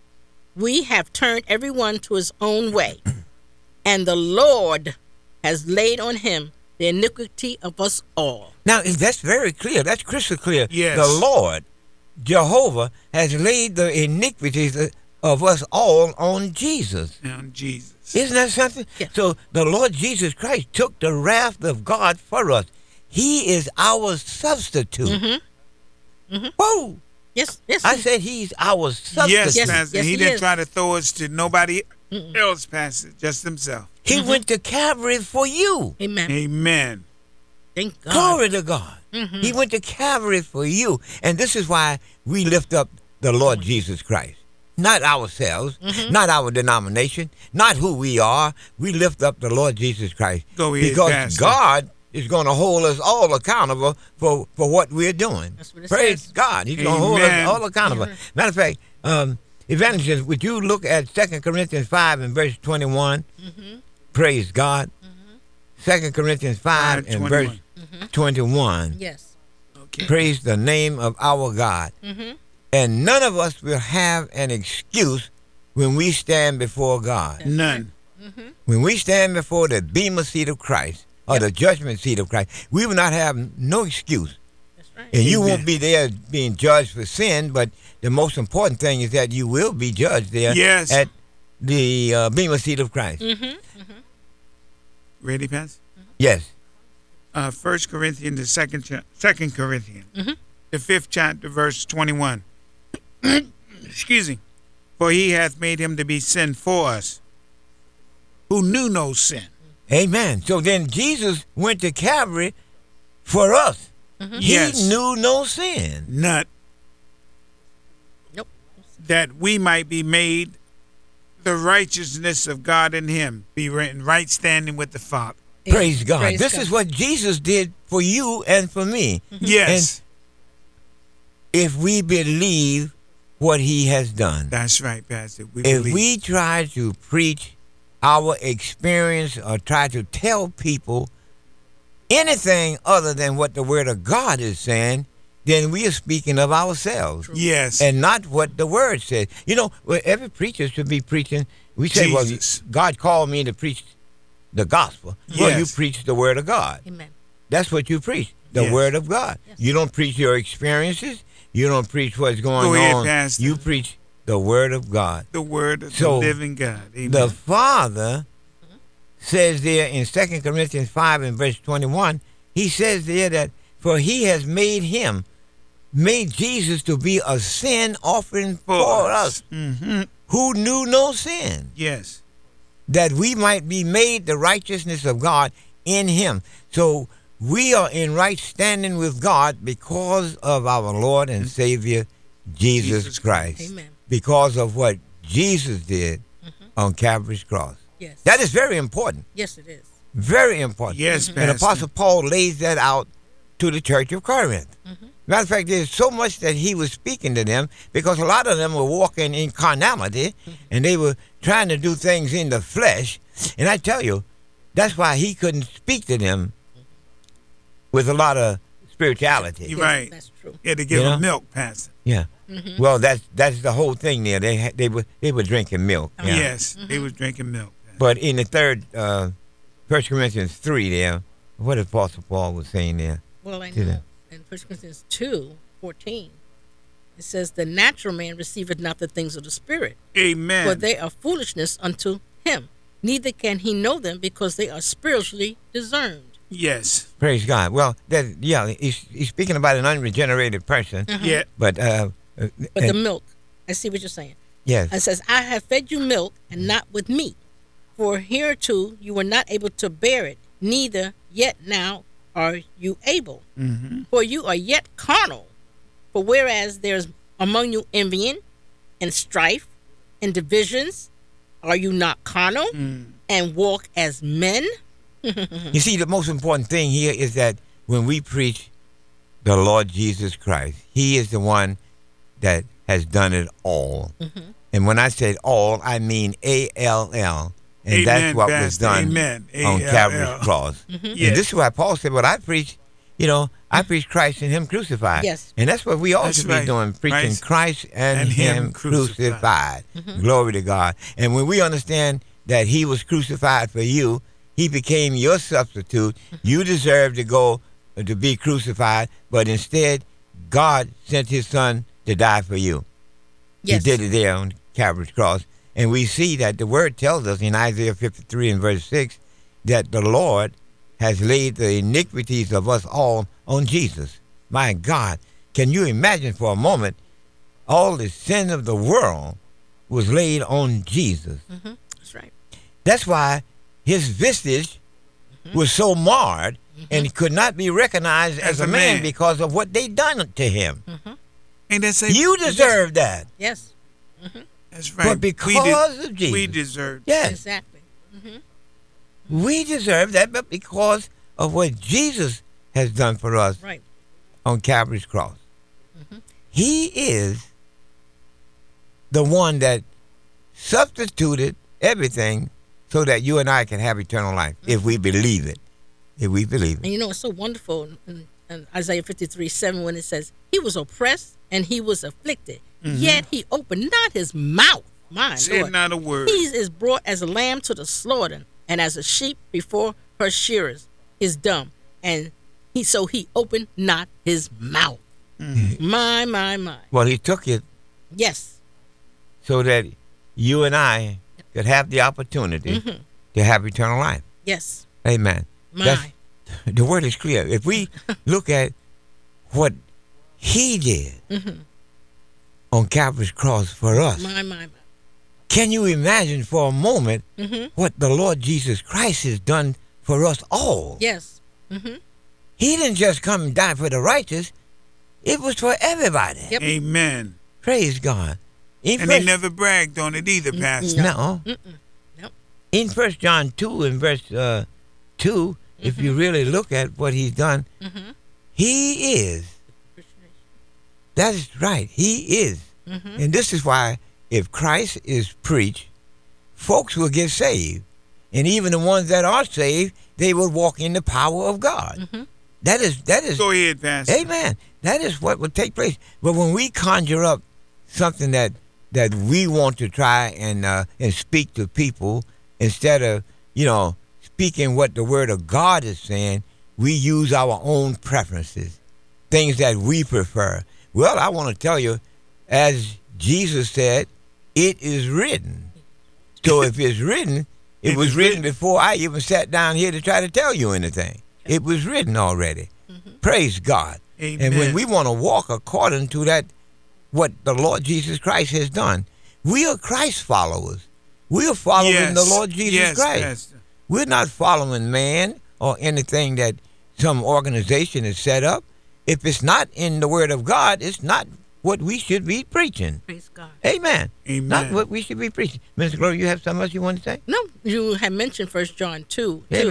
We have turned everyone to his own way, and the Lord has laid on him the iniquity of us all." Now, that's very clear. That's crystal clear. Yes. The Lord, Jehovah, has laid the iniquities of us all on Jesus. And Jesus. Isn't that something? Yeah. So the Lord Jesus Christ took the wrath of God for us. He is our substitute. Mm-hmm. Whoa! Yes, yes. I he- said he's our substitute. Yes, Yes, Pastor. yes, he, he didn't is. try to throw us to nobody else, Pastor. Just himself. He went to Calvary for you. Amen. Amen. Thank God. Glory to God. Mhm. He went to Calvary for you. And this is why we lift up the Lord Jesus Christ. Not ourselves, not our denomination, not who we are. We lift up the Lord Jesus Christ. Go ahead, because Pastor. God is going to hold us all accountable for, for what we're doing. That's what it Praise says. God. He's going to hold Amen. us all accountable. Matter of fact, um, Evangelist, would you look at Second Corinthians five and verse twenty-one? Praise God. Second Corinthians five and verse twenty-one. Yes. Okay. Praise the name of our God. Mm-hmm. And none of us will have an excuse when we stand before God. None. When we stand before the bema seat of Christ or the judgment seat of Christ, we will not have no excuse. That's right. And you Amen. won't be there being judged for sin, but the most important thing is that you will be judged there Yes. at the uh, bema seat of Christ. Mm-hmm. Ready, Pastor? Yes. Uh, First Corinthians, the second, cha- second Corinthians, Mhm. the fifth chapter, verse twenty-one. Excuse me. For he hath made him to be sin for us, who knew no sin. Amen. So then Jesus went to Calvary for us. Yes. He knew no sin. Not Nope. that we might be made the righteousness of God in him, be in right standing with the Father. Praise God. Praise this God. is what Jesus did for you and for me. Yes. If we believe what he has done. That's right, Pastor. We If believe. we try to preach our experience or try to tell people anything other than what the word of God is saying, then we are speaking of ourselves Yes. and not what the word says. You know, well, every preacher should be preaching. We say, Jesus. well, God called me to preach the gospel. Well, you Yes. preach the word of God. Amen. That's what you preach, the Yes. word of God. Yes. You don't preach your experiences. You don't preach what's going Go ahead, on. Pastor. You preach the word of God. the word of So, the living God. Amen. The Father says there in Second Corinthians five and verse twenty-one, he says there that, for he has made him, made Jesus to be a sin offering for, us, hmm who knew no sin, Yes. that we might be made the righteousness of God in him. So we are in right standing with God because of our Lord and Savior, Jesus, Jesus Christ. Amen. Because of what Jesus did on Calvary's cross. Yes. That is very important. Yes, it is. Very important. Yes, And Pastor. Apostle Paul lays that out to the church of Corinth. Matter of fact, there's so much that he was speaking to them because a lot of them were walking in carnality and they were trying to do things in the flesh. And I tell you, that's why he couldn't speak to them with a lot of spirituality. You're Yes, right. that's true. You had to give You know? them milk, Pastor. Yeah. Mm-hmm. Well, that's that's the whole thing there. They had, they were they were drinking milk. Yeah. Yes, they was drinking milk. But in the third, uh, First Corinthians three, there, what Apostle Paul was saying there. Well, I To know them. in First Corinthians two fourteen, it says, "The natural man receiveth not the things of the Spirit, Amen. for they are foolishness unto him. Neither can he know them, because they are spiritually discerned." Yes. Praise God. Well, that yeah, he's, he's speaking about an unregenerated person. Yeah. But uh, uh, But the and- milk, I see what you're saying. yes, It says, "I have fed you milk, and not with meat. For hereto you were not able to bear it, neither yet now are you able. Mm-hmm. For you are yet carnal. For whereas there's among you envying and strife and divisions, are you not carnal and walk as men?" you see, the most important thing here is that when we preach the Lord Jesus Christ, He is the one that has done it all. Mm-hmm. And when I said all, I mean A L L. And Amen, that's what was Pastor. done Amen. on A L L. Calvary's cross. Mm-hmm. Yes. And this is why Paul said, what I preach, you know, I preach Christ and Him crucified. Yes. And that's what we all That's should right. be doing, preaching Christ Christ, and, and Him Him crucified. crucified. Glory to God. And when we understand that He was crucified for you, He became your substitute. You deserve to go uh, to be crucified, but instead, God sent His Son to die for you. Yes. He did it there on Calvary's cross. And we see that the word tells us in Isaiah fifty-three and verse six that the Lord has laid the iniquities of us all on Jesus. My God, can you imagine for a moment all the sin of the world was laid on Jesus? Mm-hmm. That's right. That's why his visage was so marred and could not be recognized as, As a a man, man. because of what they done to him. Ain't that say You deserve that. Yes. That's right. But because we of Jesus. we deserve. Yes. Exactly. We deserve that, but because of what Jesus has done for us Right. on Calvary's cross. He is the one that substituted everything so that you and I can have eternal life, if we believe it. If we believe And it. you know, it's so wonderful in, in Isaiah fifty-three seven when it says, "He was oppressed and he was afflicted, yet he opened not his mouth." My Said Lord. not a word. He is brought as a lamb to the slaughter, and as a sheep before her shearers is dumb. And he so he opened not his mouth. My, my, my. Well, he took it Yes. so that you and I could have the opportunity to have eternal life. Yes. Amen. My. That's, the word is clear. If we look at what he did on Calvary's cross for us, My, my, my. can you imagine for a moment what the Lord Jesus Christ has done for us all? Yes. He didn't just come and die for the righteous. It was for everybody. Yep. Amen. Praise God. In And first, he never bragged on it either, Pastor. no. Nope. In First John two and verse uh, two, if you really look at what he's done, he is. That is right. He is. And this is why if Christ is preached, folks will get saved. And even the ones that are saved, they will walk in the power of God. That is that is Go ahead, Pastor. Amen. That is what would take place. But when we conjure up something that that we want to try and uh, and speak to people, instead of, you know, speaking what the Word of God is saying, we use our own preferences, things that we prefer. Well, I want to tell you, as Jesus said, it is written. So if it's written, it, It was is written written. before I even sat down here to try to tell you anything. It was written already. Praise God. And when Amen. we want to walk according to that, what the Lord Jesus Christ has done, we are Christ followers. We are following Yes. the Lord Jesus Yes, Christ. Pastor. We're not following man or anything that some organization has set up. If it's not in the Word of God, it's not what we should be preaching. Praise God. Amen. Amen. Not what we should be preaching. Mister Gloria, you have something else you want to say? No, you had mentioned First John two. two. Amen.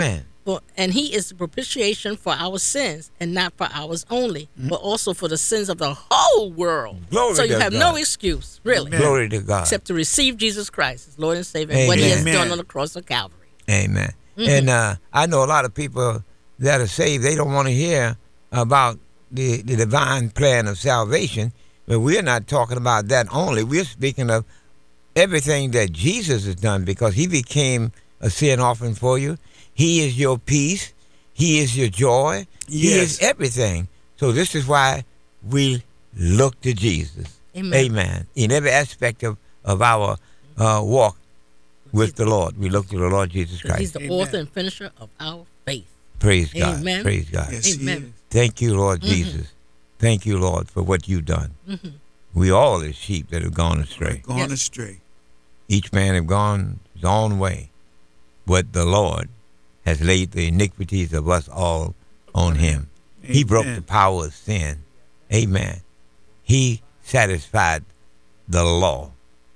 For, and he is the propitiation for our sins, and not for ours only, Mm. but also for the sins of the whole world. Glory so you to have God. no excuse, really, Amen. Glory to God. except to receive Jesus Christ as Lord and Savior, and what he has Amen. done on the cross of Calvary. Amen. And uh, I know a lot of people that are saved, they don't want to hear about the, the divine plan of salvation, but we're not talking about that only. We're speaking of everything that Jesus has done, because he became a sin offering for you. He is your peace. He is your joy. He Yes. is everything. So this is why we look to Jesus. Amen. Amen. In every aspect of, of our uh, walk with the Lord, we look to the Lord Jesus Because he's Christ. the Amen. author and finisher of our faith. Praise God. Amen. Praise God. Yes, he Amen. is. Thank you, Lord Jesus. Thank you, Lord, for what you've done. We all as sheep that have gone astray. Gone Yes. astray. Each man have gone his own way, but the Lord has laid the iniquities of us all on him. He broke Amen. the power of sin. Amen. He satisfied the law.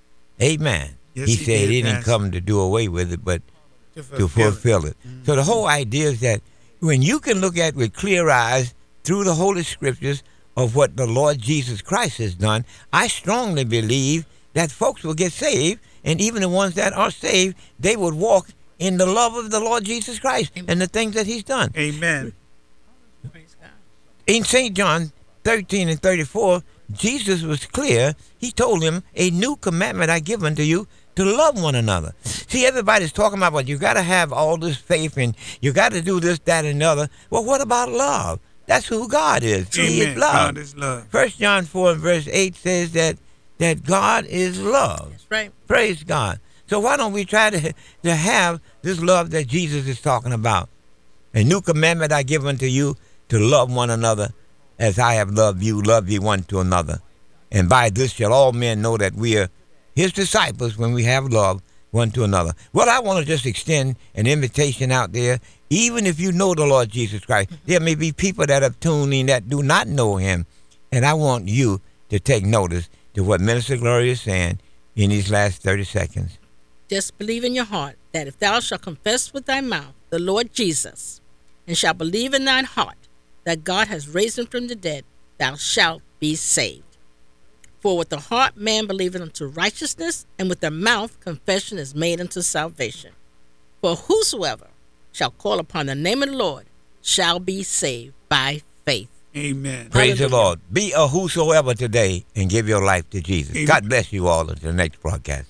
Amen. Yes, he he said did, he didn't Pastor. come to do away with it, but To to fulfill it. So the whole idea is that when you can look at with clear eyes through the Holy Scriptures of what the Lord Jesus Christ has done, I strongly believe that folks will get saved, and even the ones that are saved, they would walk in the love of the Lord Jesus Christ and the things that he's done. Amen. Praise God. In Saint John thirteen and thirty-four, Jesus was clear. He told him, a new commandment I give unto you, to love one another. See, everybody's talking about, well, you got to have all this faith and you got to do this, that, and the other. Well, what about love? That's who God is. He Amen. is love. God is love. First John four and verse eight says that that God is love. That's right. Praise God. So why don't we try to, to have this love that Jesus is talking about? A new commandment I give unto you, to love one another as I have loved you, love ye one to another. And by this shall all men know that we are his disciples, when we have love one to another. Well, I want to just extend an invitation out there. Even if you know the Lord Jesus Christ, there may be people that have tuned in that do not know him. And I want you to take notice to what Minister Gloria is saying in these last thirty seconds. Just believe in your heart that if thou shalt confess with thy mouth the Lord Jesus, and shalt believe in thine heart that God has raised him from the dead, thou shalt be saved. For with the heart man believeth unto righteousness, and with the mouth confession is made unto salvation. For whosoever shall call upon the name of the Lord shall be saved by faith. Amen. Praise the Hallelujah. Lord. Be a whosoever today and give your life to Jesus. Amen. God bless you all until the next broadcast.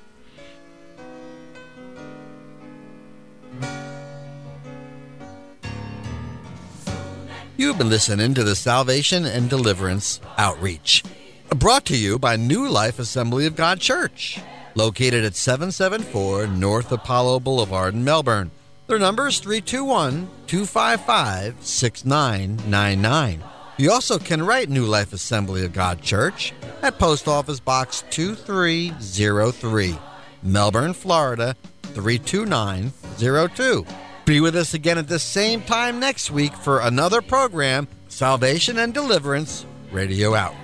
You've been listening to the Salvation and Deliverance Outreach, brought to you by New Life Assembly of God Church, located at seven seventy-four North Apollo Boulevard in Melbourne. Their number is three two one, two five five, six nine nine nine. You also can write New Life Assembly of God Church at Post Office Box two three zero three, Melbourne, Florida three two nine zero two. Be with us again at the same time next week for another program, Salvation and Deliverance Radio Outreach.